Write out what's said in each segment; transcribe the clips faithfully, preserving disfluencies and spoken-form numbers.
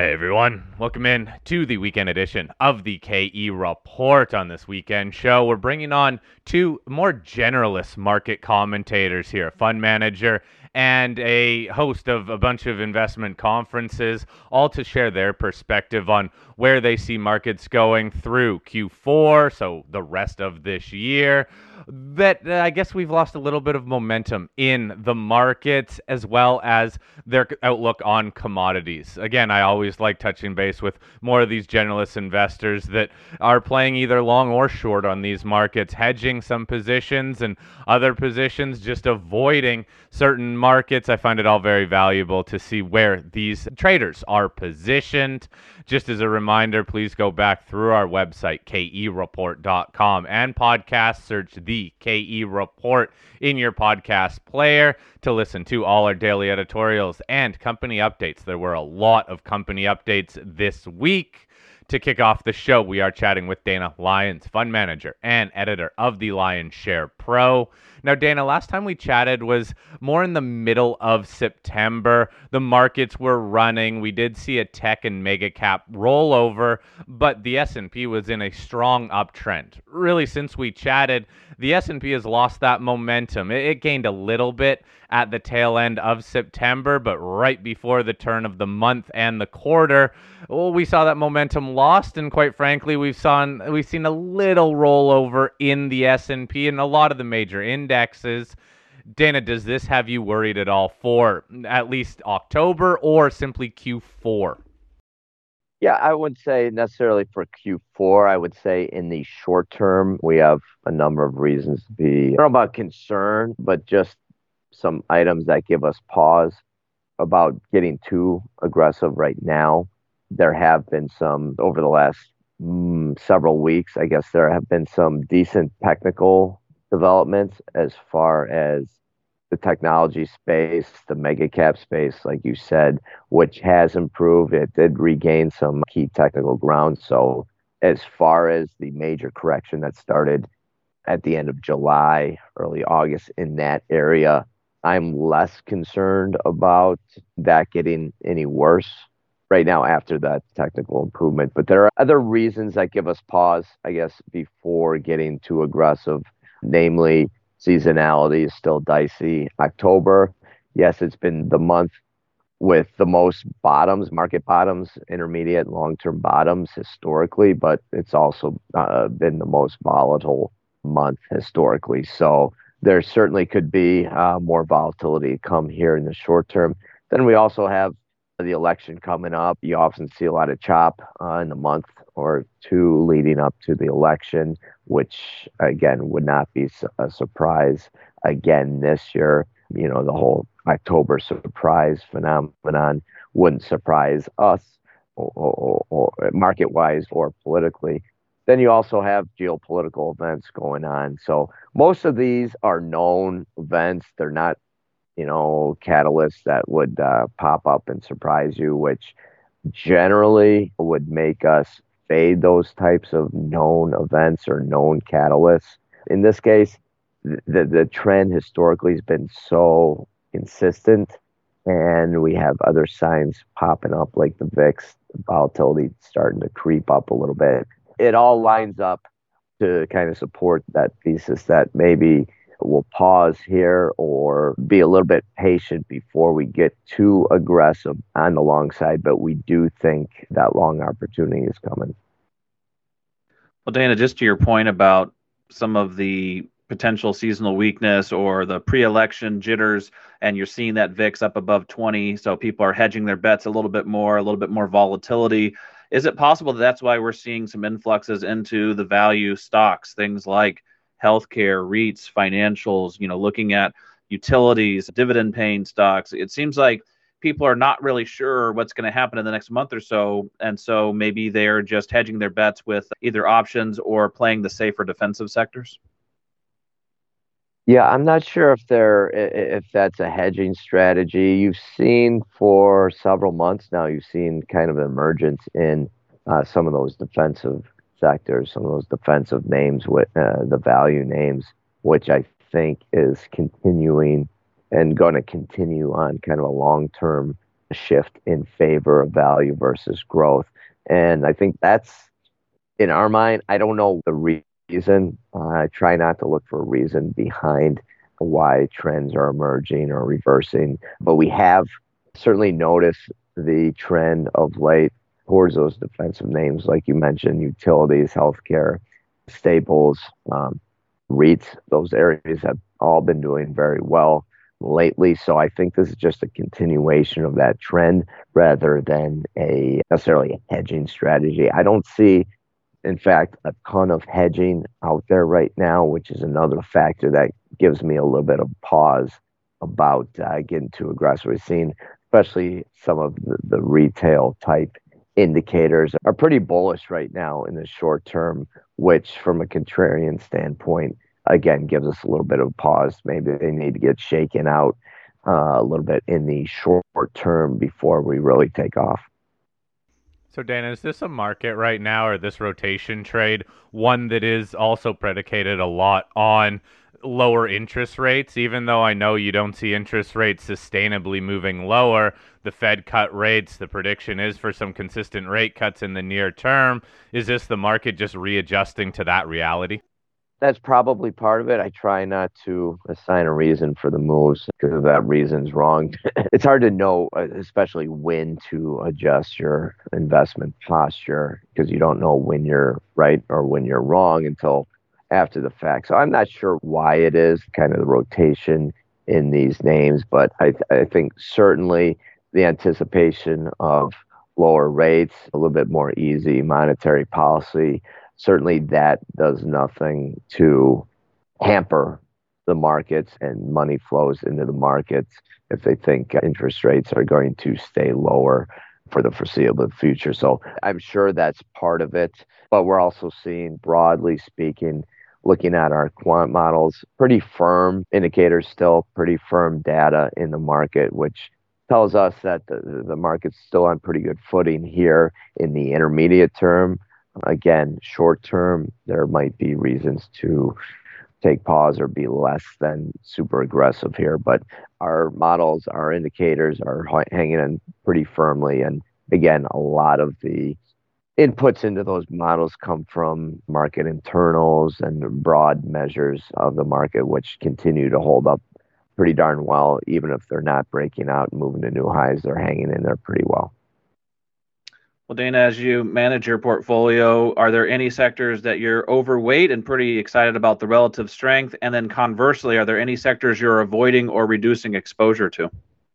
Hey everyone, welcome in to the weekend edition of the K E Report. On this weekend show, we're bringing on two more generalist market commentators here, a fund manager and a host of a bunch of investment conferences, all to share their perspective on where they see markets going through Q four, so the rest of this year. That uh, I guess we've lost a little bit of momentum in the markets, as well as their outlook on commodities. Again, I always like touching base with more of these generalist investors that are playing either long or short on these markets, hedging some positions and other positions, just avoiding certain markets. I find it all very valuable to see where these traders are positioned. Just as a reminder, please go back through our website, K E report dot com, and podcast search the K E Report in your podcast player to listen to all our daily editorials and company updates. There were a lot of company updates this week. To kick off the show, we are chatting with Dana Lyons, fund manager and editor of the Lions Share Pro. Now, Dana, last time we chatted was more in the middle of September. The markets were running. We did see a tech and mega cap rollover, but the S and P was in a strong uptrend. Really, since we chatted, the S and P has lost that momentum. It, it gained a little bit at the tail end of September, but right before the turn of the month and the quarter, well, we saw that momentum lost, and quite frankly, we've seen we've seen a little rollover in the S and P and a lot of the major indexes. Dana, does this have you worried at all for at least October or simply Q four? Yeah, I wouldn't say necessarily for Q four. I would say in the short term, we have a number of reasons to be, I don't know about concern, but just some items that give us pause about getting too aggressive right now. There have been some over the last mm, several weeks. I guess there have been some decent technical developments as far as the technology space, the mega cap space, like you said, which has improved. It did regain some key technical ground. So as far as the major correction that started at the end of July, early August in that area, I'm less concerned about that getting any worse right now after that technical improvement. But there are other reasons that give us pause, I guess, before getting too aggressive, namely seasonality is still dicey. October, yes, it's been the month with the most bottoms, market bottoms, intermediate and long-term bottoms historically, but it's also uh, been the most volatile month historically. So there certainly could be uh, more volatility come here in the short term. Then we also have the election coming up. You often see a lot of chop uh, in the month or two leading up to the election, which again would not be a surprise again this year. You know, the whole October surprise phenomenon wouldn't surprise us or, or, or market-wise or politically. Then you also have geopolitical events going on. So most of these are known events. They're not, you know, catalysts that would uh, pop up and surprise you, which generally would make us fade those types of known events or known catalysts. In this case, the the trend historically has been so consistent, and we have other signs popping up like the V I X volatility starting to creep up a little bit. It all lines up to kind of support that thesis that maybe we'll pause here or be a little bit patient before we get too aggressive on the long side, but we do think that long opportunity is coming. Well, Dana, just to your point about some of the potential seasonal weakness or the pre-election jitters, and you're seeing that V I X up above twenty, so people are hedging their bets a little bit more, a little bit more volatility. Is it possible that that's why we're seeing some influxes into the value stocks, things like healthcare, REITs, financials, you know, looking at utilities, dividend paying stocks? It seems like people are not really sure what's going to happen in the next month or so. And so maybe they're just hedging their bets with either options or playing the safer defensive sectors. Yeah, I'm not sure if they're if that's a hedging strategy. You've seen for several months now, you've seen kind of an emergence in uh, some of those defensive sectors, some of those defensive names with uh, the value names, which I think is continuing and going to continue on kind of a long-term a shift in favor of value versus growth. And I think that's, in our mind, I don't know the reason. Uh, I try not to look for a reason behind why trends are emerging or reversing, but we have certainly noticed the trend of late towards those defensive names, like you mentioned, utilities, healthcare, staples, um, REITs. Those areas have all been doing very well lately. So I think this is just a continuation of that trend rather than a necessarily a hedging strategy. I don't see, in fact, a ton of hedging out there right now, which is another factor that gives me a little bit of pause about uh, getting too aggressive. We've seen, especially some of the, the retail type indicators are pretty bullish right now in the short term, which from a contrarian standpoint, again, gives us a little bit of pause. Maybe they need to get shaken out uh, a little bit in the short term before we really take off. So, Dana, is this a market right now, or this rotation trade, one that is also predicated a lot on lower interest rates? Even though I know you don't see interest rates sustainably moving lower, the Fed cut rates, the prediction is for some consistent rate cuts in the near term. Is this the market just readjusting to that reality? That's probably part of it. I try not to assign a reason for the moves because if that reason's wrong, it's hard to know, especially when to adjust your investment posture because you don't know when you're right or when you're wrong until after the fact. So I'm not sure why it is kind of the rotation in these names, but I, I think certainly the anticipation of lower rates, a little bit more easy monetary policy, certainly that does nothing to hamper the markets and money flows into the markets if they think interest rates are going to stay lower for the foreseeable future. So I'm sure that's part of it. But we're also seeing, broadly speaking, looking at our quant models, pretty firm indicators still, pretty firm data in the market, which tells us that the, the market's still on pretty good footing here in the intermediate term. Again, short term, there might be reasons to take pause or be less than super aggressive here. But our models, our indicators are hanging in pretty firmly. And again, a lot of the inputs into those models come from market internals and broad measures of the market, which continue to hold up pretty darn well. Even if they're not breaking out and moving to new highs, they're hanging in there pretty well. Well, Dana, as you manage your portfolio, are there any sectors that you're overweight and pretty excited about the relative strength? And then conversely, are there any sectors you're avoiding or reducing exposure to?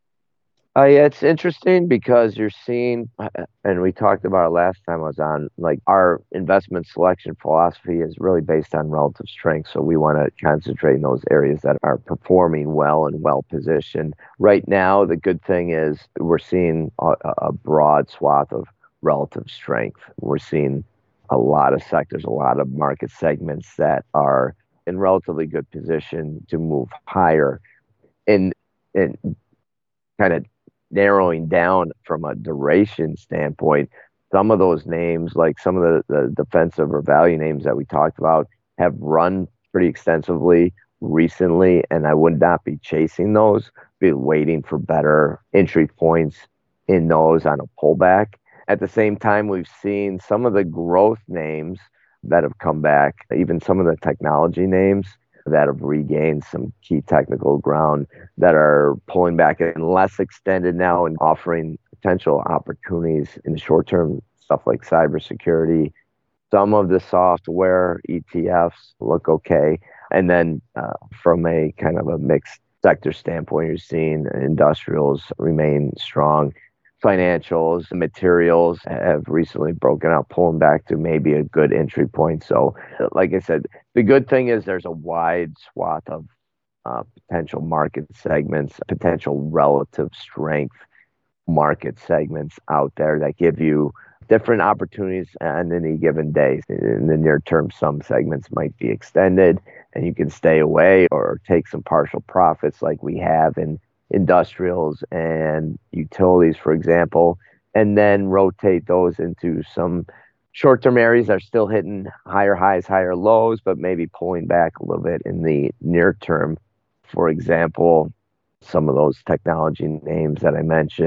Uh, yeah, it's interesting because you're seeing, and we talked about it last time I was on, like our investment selection philosophy is really based on relative strength. So we want to concentrate in those areas that are performing well and well positioned. Right now, the good thing is we're seeing a, a broad swath of relative strength. We're seeing a lot of sectors, a lot of market segments that are in relatively good position to move higher. And, and kind of narrowing down from a duration standpoint, some of those names, like some of the, the defensive or value names that we talked about, have run pretty extensively recently, and I would not be chasing those, be waiting for better entry points in those on a pullback. At the same time, we've seen some of the growth names that have come back, even some of the technology names that have regained some key technical ground that are pulling back and less extended now and offering potential opportunities in the short term, stuff like cybersecurity. Some of the software E T Fs look okay. And then uh, from a kind of a mixed sector standpoint, you're seeing industrials remain strong. Financials, materials have recently broken out, pulling back to maybe a good entry point. So, like I said, the good thing is there's a wide swath of uh, potential market segments, potential relative strength market segments out there that give you different opportunities on any given day. In the near term, some segments might be extended and you can stay away or take some partial profits like we have in industrials and utilities, for example, and then rotate those into some short-term areas that are still hitting higher highs, higher lows, but maybe pulling back a little bit in the near term. For example, some of those technology names that I mentioned,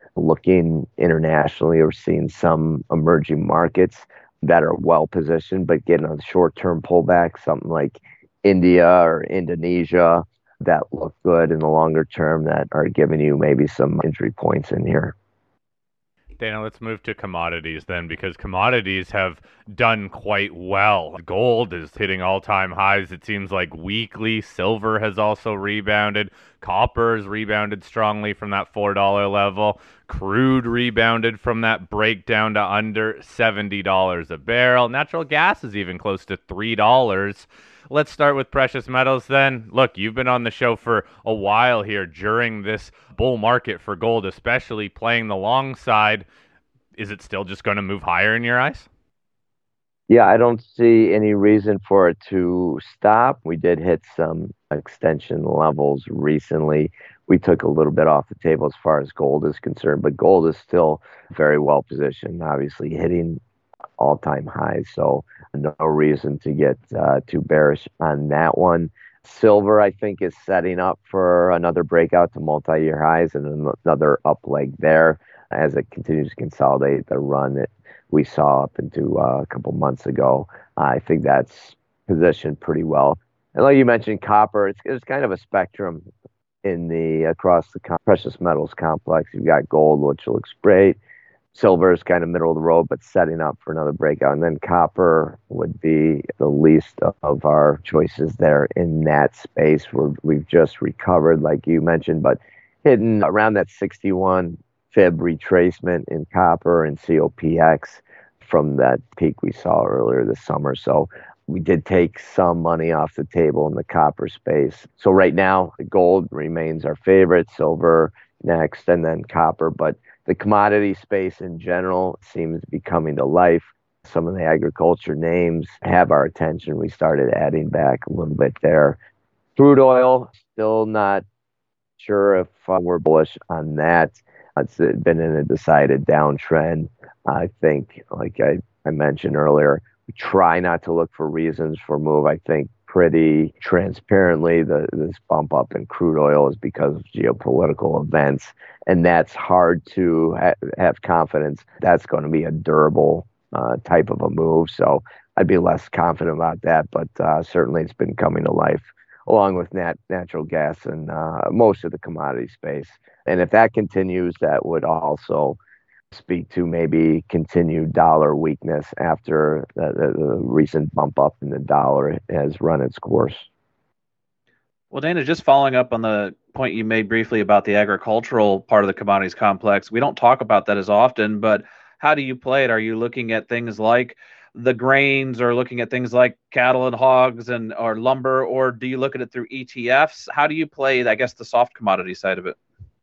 Looking internationally, we're seeing some emerging markets that are well positioned, but getting a short term pullback, something like India or Indonesia that look good in the longer term that are giving you maybe some entry points in here. Dana, let's move to commodities then, because commodities have done quite well. Gold is hitting all-time highs, it seems like weekly. Silver has also rebounded. Copper has rebounded strongly from that four dollar level. Crude rebounded from that breakdown to under seventy dollars a barrel. Natural gas is even close to three dollars. Let's start with precious metals then. Look, you've been on the show for a while here during this bull market for gold, especially playing the long side. Is it still just going to move higher in your eyes? Yeah, I don't see any reason for it to stop. We did hit some extension levels recently. We took a little bit off the table as far as gold is concerned, but gold is still very well positioned, obviously hitting all-time highs. So no reason to get uh, too bearish on that one. Silver, I think, is setting up for another breakout to multi-year highs and another up leg there as it continues to consolidate the run that we saw up into uh, a couple months ago. I think that's positioned pretty well. And like you mentioned, copper, it's, it's kind of a spectrum in the across the com- precious metals complex. You've got gold, which looks great. Silver is kind of middle of the road, but setting up for another breakout. And then copper would be the least of our choices there in that space where we've just recovered, like you mentioned, but hitting around that sixty-one fib retracement in copper and C O P X from that peak we saw earlier this summer. So we did take some money off the table in the copper space. So right now, gold remains our favorite, silver next, and then copper. But the commodity space in general seems to be coming to life. Some of the agriculture names have our attention. We started adding back a little bit there. Crude oil, still not sure if uh, we're bullish on that. It's been in a decided downtrend. I think, like I, I mentioned earlier, we try not to look for reasons for move. I think pretty transparently the this bump up in crude oil is because of geopolitical events, and that's hard to ha- have confidence that's going to be a durable uh, type of a move. So I'd be less confident about that, but uh, certainly it's been coming to life along with nat- natural gas and uh, most of the commodity space. And if that continues, that would also speak to maybe continued dollar weakness after the, the, the recent bump up in the dollar has run its course. Well, Dana, just following up on the point you made briefly about the agricultural part of the commodities complex, we don't talk about that as often, but how do you play it? Are you looking at things like the grains or looking at things like cattle and hogs and or lumber, or do you look at it through E T Fs? How do you play, I guess, the soft commodity side of it?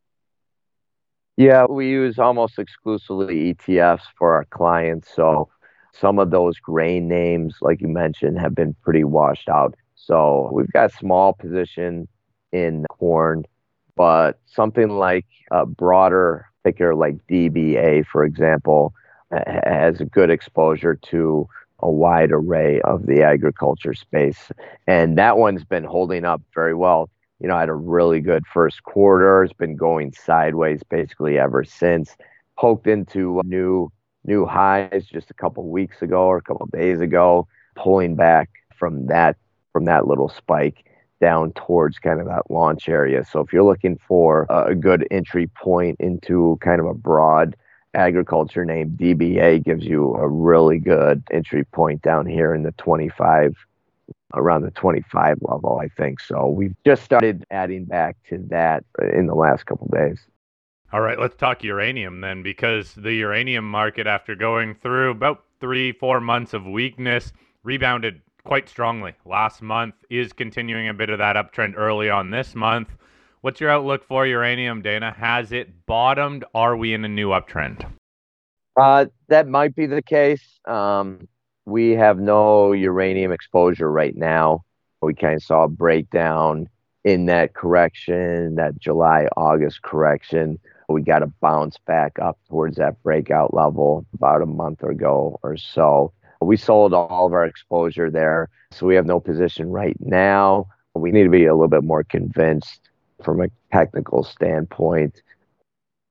Yeah, we use almost exclusively E T Fs for our clients. So some of those grain names, like you mentioned, have been pretty washed out. So we've got a small position in corn, but something like a broader thicker like D B A, for example, ha- has a good exposure to a wide array of the agriculture space. And that one's been holding up very well. You know, had a really good first quarter. It's been going sideways basically ever since. Poked into new new highs just a couple weeks ago or a couple days ago, pulling back from that from that little spike down towards kind of that launch area. So if you're looking for a good entry point into kind of a broad agriculture name, D B A gives you a really good entry point down here in the twenty-five around the twenty-five level, I think. So we've just started adding back to that in the last couple of days. All right, let's talk uranium then, because the uranium market, after going through about three, four months of weakness, rebounded quite strongly last month, is continuing a bit of that uptrend early on this month. What's your outlook for uranium, Dana? Has it bottomed? Are we in a new uptrend? Uh, that might be the case. Um, we have no uranium exposure right now. We kind of saw a breakdown in that correction, that July, August correction. We got to bounce back up towards that breakout level about a month ago or so. We sold all of our exposure there, so we have no position right now. We need to be a little bit more convinced from a technical standpoint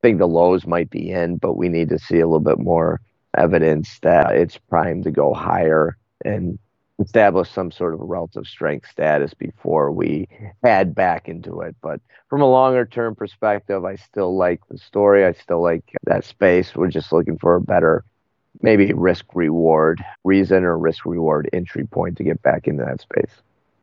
think the lows might be in, but we need to see a little bit more evidence that it's primed to go higher and establish some sort of relative strength status before we add back into it. But from a longer term perspective, I still like the story. I still like that space. We're just looking for a better, maybe risk reward reason or risk reward entry point to get back into that space.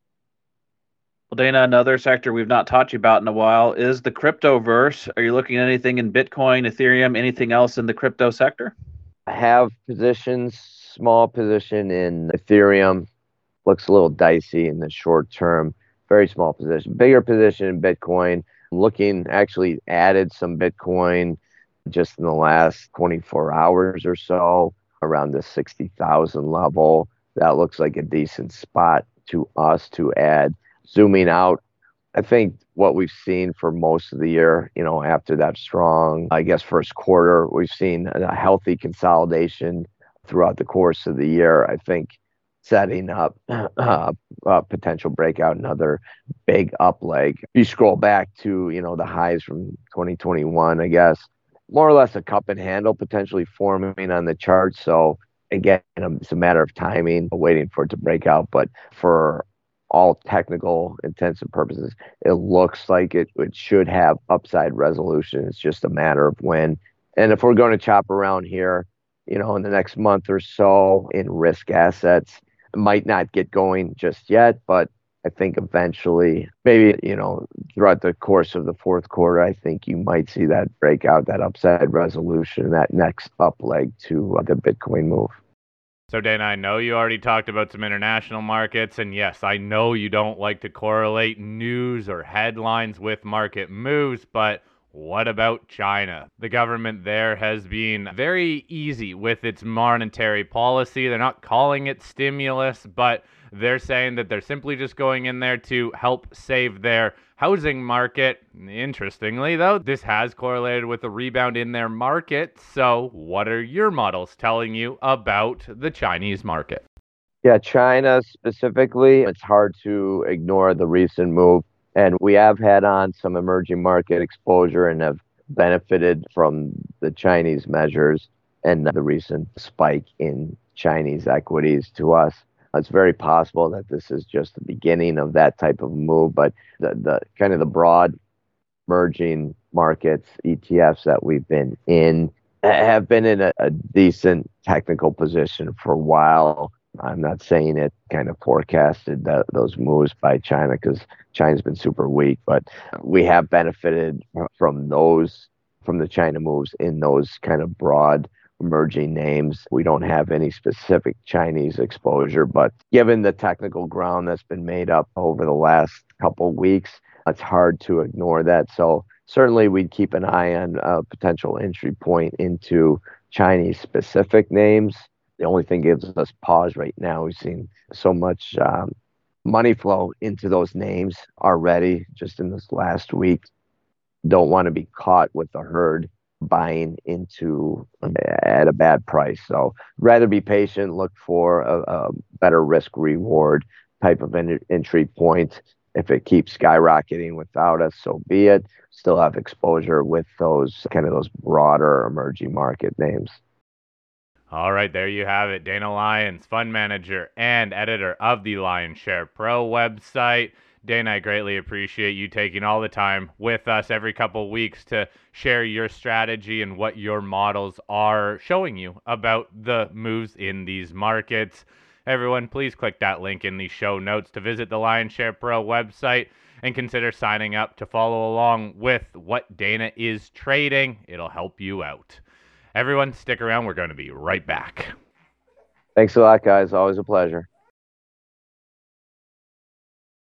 Well, Dana, another sector we've not taught you about in a while is the cryptoverse. Are you looking at anything in Bitcoin, Ethereum, anything else in the crypto sector? I have positions, small position in Ethereum. Looks a little dicey in the short term. Very small position. Bigger position in Bitcoin. Looking, actually added some Bitcoin just in the last twenty-four hours or so around the sixty thousand level. That looks like a decent spot to us to add. Zooming out, I think what we've seen for most of the year, you know, after that strong, I guess, first quarter, we've seen a healthy consolidation throughout the course of the year. I think setting up uh, a potential breakout, another big up leg. If you scroll back to, you know, the highs from twenty twenty-one, I guess, more or less a cup and handle potentially forming on the chart. So again, it's a matter of timing, waiting for it to break out. But for all technical intents and purposes, it looks like it, it should have upside resolution. It's just a matter of when. And if we're going to chop around here, you know, in the next month or so in risk assets, it might not get going just yet, but I think eventually, maybe, you know, throughout the course of the fourth quarter, I think you might see that breakout, that upside resolution, that next up leg to uh, the Bitcoin move. So, Dana, I know you already talked about some international markets, and yes, I know you don't like to correlate news or headlines with market moves, but what about China? The government there has been very easy with its monetary policy. They're not calling it stimulus, but they're saying that they're simply just going in there to help save their housing market. Interestingly, though, this has correlated with a rebound in their market. So what are your models telling you about the Chinese market? Yeah, China specifically, it's hard to ignore the recent move. And we have had on some emerging market exposure and have benefited from the Chinese measures and the recent spike in Chinese equities to us. It's very possible that this is just the beginning of that type of move, but the, the kind of the broad emerging markets, E T Fs that we've been in, have been in a, a decent technical position for a while. I'm not saying it kind of forecasted that, those moves by China, because China's been super weak, but we have benefited from those, from the China moves in those kind of broad emerging names. We don't have any specific Chinese exposure, but given the technical ground that's been made up over the last couple of weeks, it's hard to ignore that. So certainly we'd keep an eye on a potential entry point into Chinese specific names. The only thing gives us pause right now, we've seen so much um, money flow into those names already just in this last week. Don't want to be caught with the herd buying into at a bad price. So rather be patient, look for a, a better risk reward type of en- entry point. If it keeps skyrocketing without us, so be it. Still have exposure with those kind of those broader emerging market names. All right, there you have it. Dana Lyons, fund manager and editor of the LionShare Pro website. Dana, I greatly appreciate you taking all the time with us every couple weeks to share your strategy and what your models are showing you about the moves in these markets. Everyone, please click that link in the show notes to visit the LionShare Pro website and consider signing up to follow along with what Dana is trading. It'll help you out. Everyone, stick around. We're going to be right back. Thanks a lot, guys. Always a pleasure.